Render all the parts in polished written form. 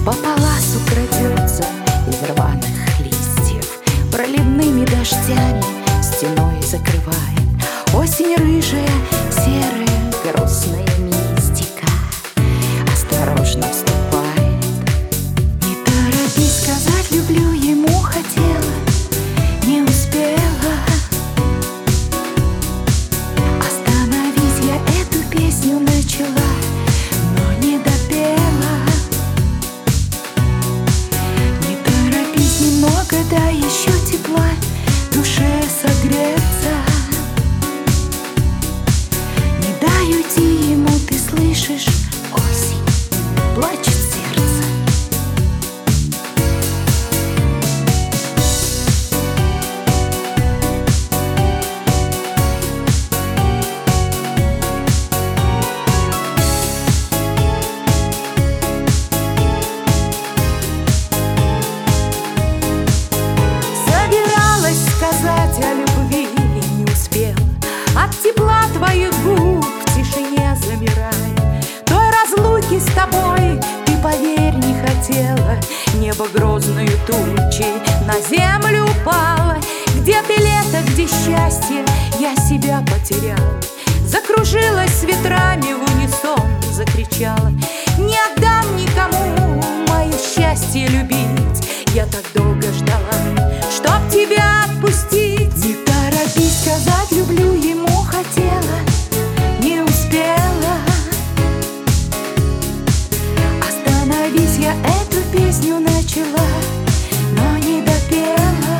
По паласу крадется из рваных листьев, проливными дождями стеной закрывает. Осень рыжая, серая, грустная мистика осторожно вступает. Не торопись сказать люблю, ему хотела, не успела. Остановись, я эту песню начала, но не допела. Не торопись, немного, да еще тепла душе согреться. Не дай уйти ему, ты слышишь, осень, плачет сердце. Собиралась сказать о любви и не успела. От тепла твоих губ в тишине замирая. Той разлуки с тобой ты, поверь, не хотела. Небо грозной тучей на землю упало. Где ты, лето, где счастье, я себя потеряла. Закружилась с ветрами в унисон, закричала: не отдам никому мое счастье любить. Я так долго ждала, чтоб тебя отпустить. Не торопись сказать люблю, ему хотела, не успела. Остановись, я эту песню начала, но не допела.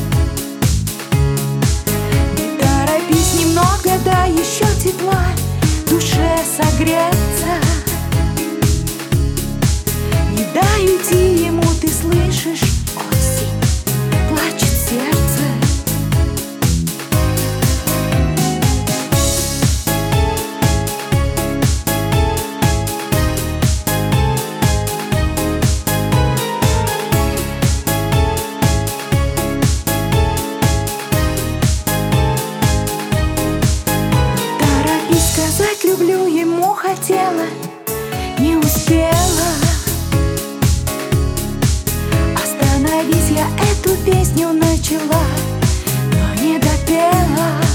Не торопись, немного, да еще тепла душе согреться. Не дай уйти ему, ты слышишь, осень, плачет сердце. Торопись сказать люблю, ему хотела, не успела. Остановись, я эту песню начала, но не допела.